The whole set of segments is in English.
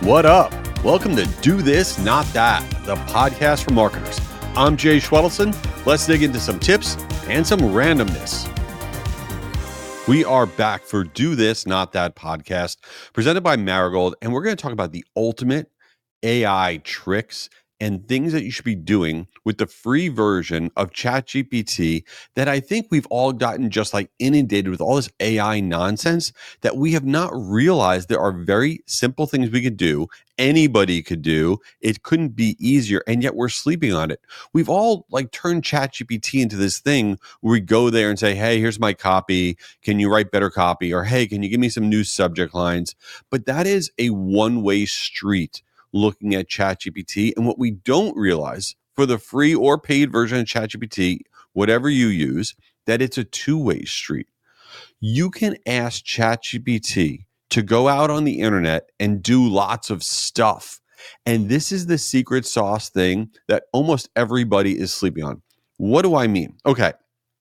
What up? Welcome to Do This, Not That, the podcast for marketers. I'm Jay Schwedelson. Let's dig into some tips and some randomness. We are back for Do This, Not That podcast presented by Marigold, and we're going to talk about the ultimate AI tricks and things that you should be doing with the free version of ChatGPT that I think we've all gotten just like inundated with all this AI nonsense that we have not realized there are very simple things we could do. Anybody could do. It couldn't be easier, and yet we're sleeping on it. We've all like turned ChatGPT into this thing where we go there and say, hey, here's my copy. Can you write better copy? Or hey, can you give me some new subject lines? But that is a one-way street looking at ChatGPT. And what we don't realize for the free or paid version of ChatGPT, whatever you use, that it's a two-way street. You can ask ChatGPT to go out on the internet and do lots of stuff. And this is the secret sauce thing that almost everybody is sleeping on. What do I mean? Okay.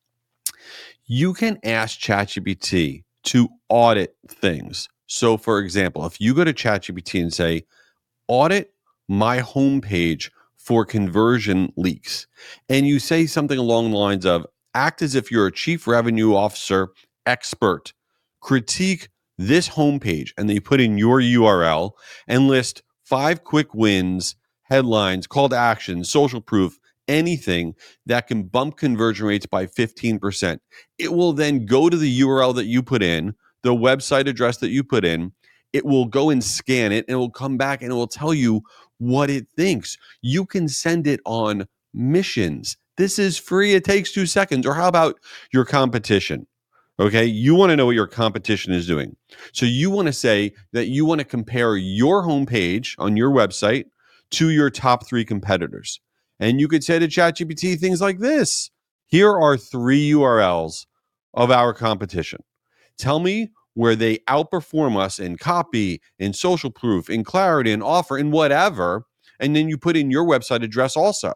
You can ask ChatGPT to audit things. So for example, if you go to ChatGPT and say, audit my homepage for conversion leaks, and you say something along the lines of, act as if you're a chief revenue officer expert, critique this homepage, and then you put in your URL and list 5 quick wins, headlines, call to action, social proof, anything that can bump conversion rates by 15%. It will then go to the URL that you put in, the website address that you put in. It will go and scan it, and it will come back and it will tell you what it thinks. You can send it on missions. This is free. It takes 2 seconds. Or how about your competition? Okay, you want to know what your competition is doing. So you want to say that you want to compare your homepage on your website to your top 3 competitors. And you could say to ChatGPT things like this. Here are 3 URLs of our competition. Tell me where they outperform us in copy, in social proof, in clarity, in offer, in whatever. And then you put in your website address also.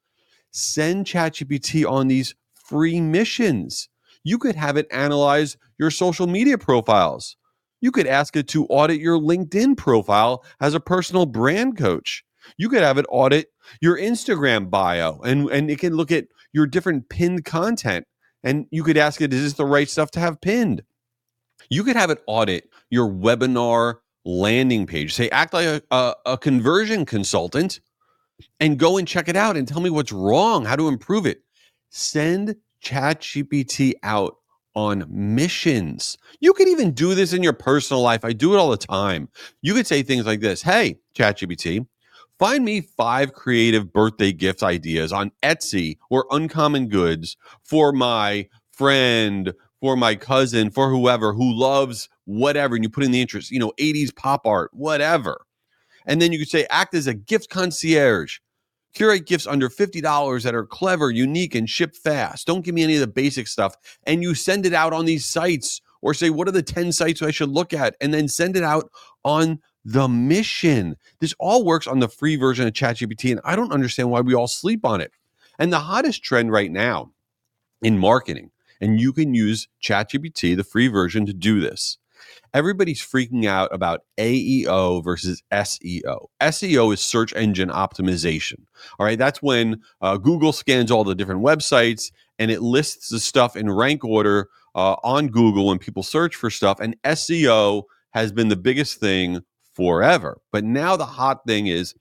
Send ChatGPT on these free missions. You could have it analyze your social media profiles. You could ask it to audit your LinkedIn profile as a personal brand coach. You could have it audit your Instagram bio, and it can look at your different pinned content. And you could ask it, is this the right stuff to have pinned? You could have it audit your webinar landing page. Say, act like a conversion consultant and go and check it out and tell me what's wrong, how to improve it. Send ChatGPT out on missions. You could even do this in your personal life. I do it all the time. You could say things like this. Hey, ChatGPT, find me 5 creative birthday gift ideas on Etsy or Uncommon Goods for my friend, for my cousin, for whoever who loves whatever, and you put in the interest, 80s pop art, whatever. And then you could say, act as a gift concierge. Curate gifts under $50 that are clever, unique, and ship fast. Don't give me any of the basic stuff. And you send it out on these sites, or say, what are the 10 sites I should look at? And then send it out on the mission. This all works on the free version of ChatGPT, and I don't understand why we all sleep on it. And the hottest trend right now in marketing, and you can use ChatGPT, the free version, to do this. Everybody's freaking out about AEO versus SEO. SEO is search engine optimization. All right, that's when Google scans all the different websites and it lists the stuff in rank order on Google when people search for stuff. And SEO has been the biggest thing forever. But now the hot thing is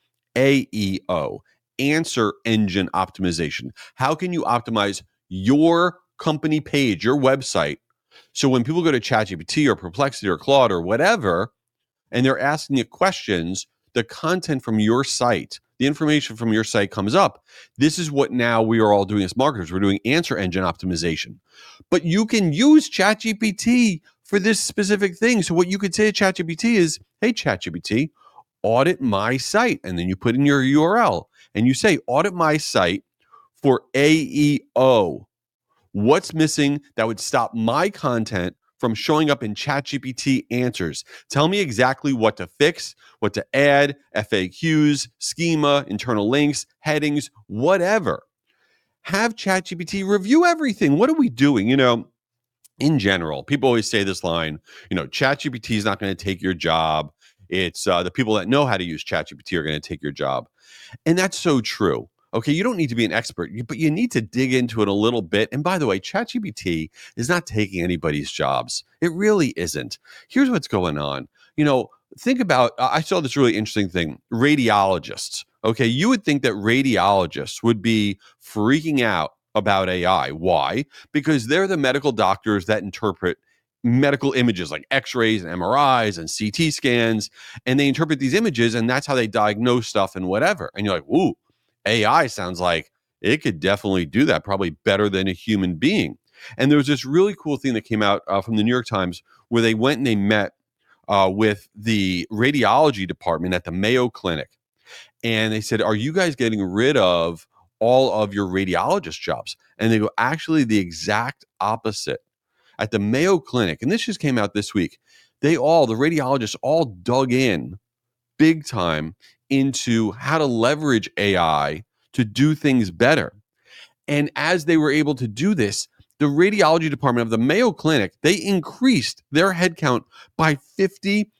AEO, answer engine optimization. How can you optimize your company page, your website, so when people go to ChatGPT or Perplexity or Claude or whatever, and they're asking you questions, the content from your site, the information from your site comes up. This is what now we are all doing as marketers. We're doing answer engine optimization. But you can use ChatGPT for this specific thing. So what you could say to ChatGPT is, hey, ChatGPT, audit my site. And then you put in your URL and you say, audit my site for AEO. What's missing that would stop my content from showing up in ChatGPT answers? Tell me exactly what to fix, what to add, FAQs, schema, internal links, headings, whatever. Have ChatGPT review everything. What are we doing? In general, people always say this line, ChatGPT is not going to take your job. It's the people that know how to use ChatGPT are going to take your job. And that's so true. Okay, you don't need to be an expert, but you need to dig into it a little bit. And by the way, ChatGPT is not taking anybody's jobs. It really isn't. Here's what's going on. Think about, I saw this really interesting thing. Radiologists. Okay, you would think that radiologists would be freaking out about AI. Why? Because they're the medical doctors that interpret medical images like x-rays and MRIs and CT scans, and they interpret these images, and that's how they diagnose stuff and whatever. And you're like, ooh, AI sounds like it could definitely do that, probably better than a human being. And there was this really cool thing that came out from the New York Times where they went and they met with the radiology department at the Mayo Clinic. And they said, are you guys getting rid of all of your radiologist jobs? And they go, actually, the exact opposite. At the Mayo Clinic, and this just came out this week, the radiologists all dug in big time into how to leverage AI to do things better. And as they were able to do this, the radiology department of the Mayo Clinic, they increased their headcount by 55%.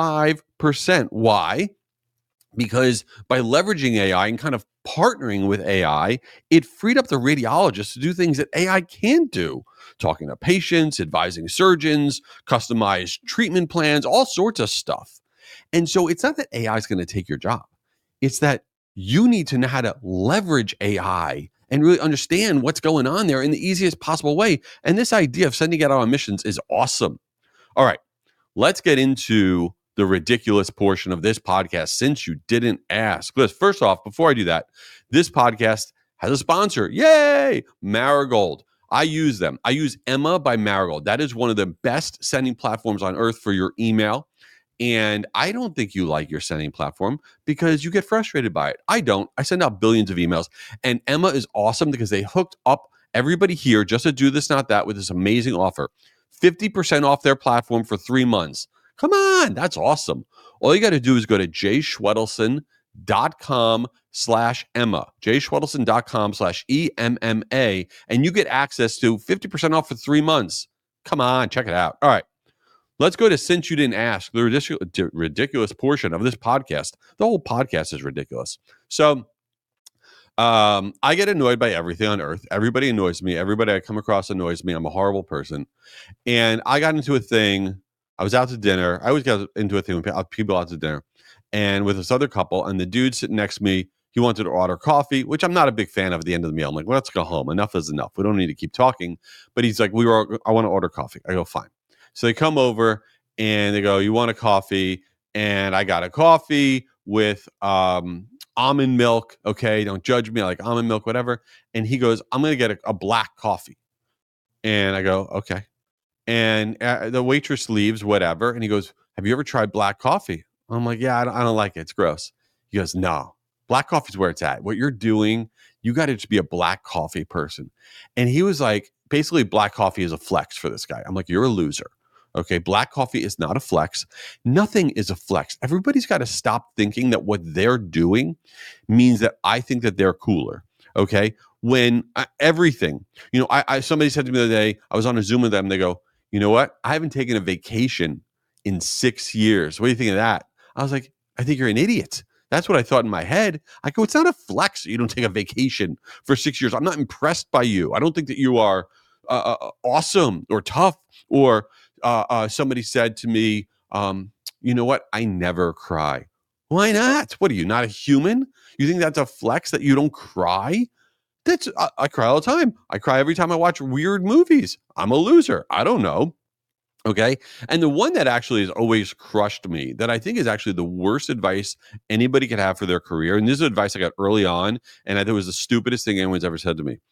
Why? Because by leveraging AI and kind of partnering with AI, it freed up the radiologists to do things that AI can't do. Talking to patients, advising surgeons, customized treatment plans, all sorts of stuff. And so it's not that AI is going to take your job. It's that you need to know how to leverage AI and really understand what's going on there in the easiest possible way. And this idea of sending it out on missions is awesome. All right, let's get into the ridiculous portion of this podcast since you didn't ask. First off, before I do that, this podcast has a sponsor. Yay! Marigold. I use them. I use Emma by Marigold. That is one of the best sending platforms on earth for your email. And I don't think you like your sending platform because you get frustrated by it. I don't. I send out billions of emails. And Emma is awesome because they hooked up everybody here just to do this, not that, with this amazing offer. 50% off their platform for 3 months. Come on, that's awesome. All you got to do is go to jschwedelson.com/Emma, jschwedelson.com/EMMA, and you get access to 50% off for 3 months. Come on, check it out. All right, let's go to Since You Didn't Ask, the ridiculous portion of this podcast. The whole podcast is ridiculous. So I get annoyed by everything on earth. Everybody annoys me. Everybody I come across annoys me. I'm a horrible person. And I got into a thing. I was out to dinner. I always get into a thing with people out to dinner, and with this other couple, and the dude sitting next to me, he wanted to order coffee, which I'm not a big fan of at the end of the meal. I'm like, well, let's go home. Enough is enough. We don't need to keep talking. But he's like, I want to order coffee. I go, fine. So they come over and they go, you want a coffee? And I got a coffee with almond milk. Okay, don't judge me. I like almond milk, whatever. And he goes, I'm going to get a black coffee. And I go, okay. And the waitress leaves, whatever. And he goes, have you ever tried black coffee? I'm like, yeah, I don't like it. It's gross. He goes, no, black coffee is where it's at. What you're doing, you got to just be a black coffee person. And he was like, basically, black coffee is a flex for this guy. I'm like, you're a loser. Okay, black coffee is not a flex. Nothing is a flex. Everybody's got to stop thinking that what they're doing means that I think that they're cooler. Okay, when everything, somebody said to me the other day, I was on a Zoom with them. They go, you know what? I haven't taken a vacation in 6 years. What do you think of that? I was like, I think you're an idiot. That's what I thought in my head. I go, it's not a flex that you don't take a vacation for 6 years. I'm not impressed by you. I don't think that you are awesome or tough. Or somebody said to me, you know what? I never cry. Why not? What are you, not a human? You think that's a flex that you don't cry? I cry all the time. I cry every time I watch weird movies. I'm a loser. I don't know. Okay. And the one that actually has always crushed me, that I think is actually the worst advice anybody could have for their career. And this is advice I got early on, and I think it was the stupidest thing anyone's ever said to me.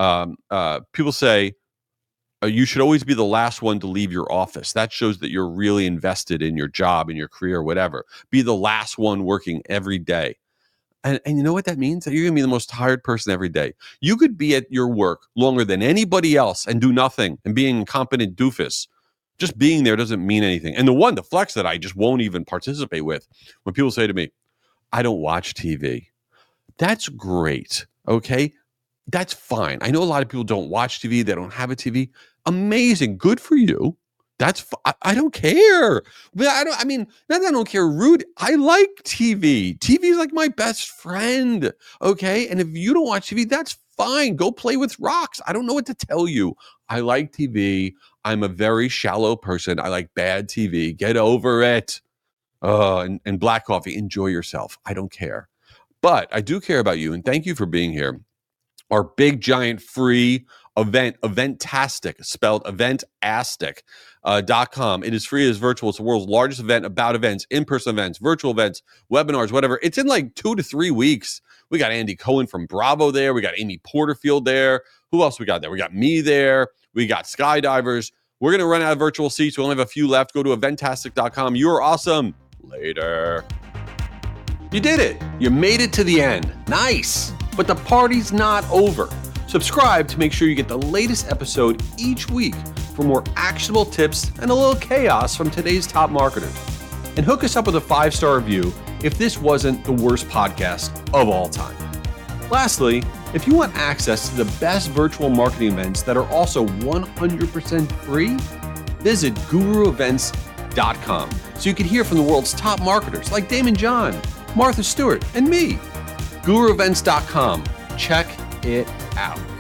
People say, you should always be the last one to leave your office. That shows that you're really invested in your job, in your career, whatever. Be the last one working every day. And you know what that means? That you're going to be the most tired person every day. You could be at your work longer than anybody else and do nothing and be an incompetent doofus. Just being there doesn't mean anything. And the flex that I just won't even participate with, when people say to me, I don't watch TV. That's great. Okay. That's fine. I know a lot of people don't watch TV. They don't have a TV. Amazing. Good for you. I don't care. But I mean, not that I don't care, rude. I like TV. TV is like my best friend. Okay. And if you don't watch TV, that's fine. Go play with rocks. I don't know what to tell you. I like TV. I'm a very shallow person. I like bad TV. Get over it. And black coffee. Enjoy yourself. I don't care. But I do care about you. And thank you for being here. Our big, giant, free event, Eventastic, spelled eventastic.com. It is free, it is virtual. It's the world's largest event about events, in-person events, virtual events, webinars, whatever. It's in like 2 to 3 weeks. We got Andy Cohen from Bravo there. We got Amy Porterfield there. Who else we got there? We got me there. We got skydivers. We're going to run out of virtual seats. We only have a few left. Go to eventastic.com. You are awesome. Later. You did it. You made it to the end. Nice. But the party's not over. Subscribe to make sure you get the latest episode each week for more actionable tips and a little chaos from today's top marketers. And hook us up with a 5-star review if this wasn't the worst podcast of all time. Lastly, if you want access to the best virtual marketing events that are also 100% free, visit guruevents.com so you can hear from the world's top marketers like Damon John, Martha Stewart, and me. guruevents.com. Check it out.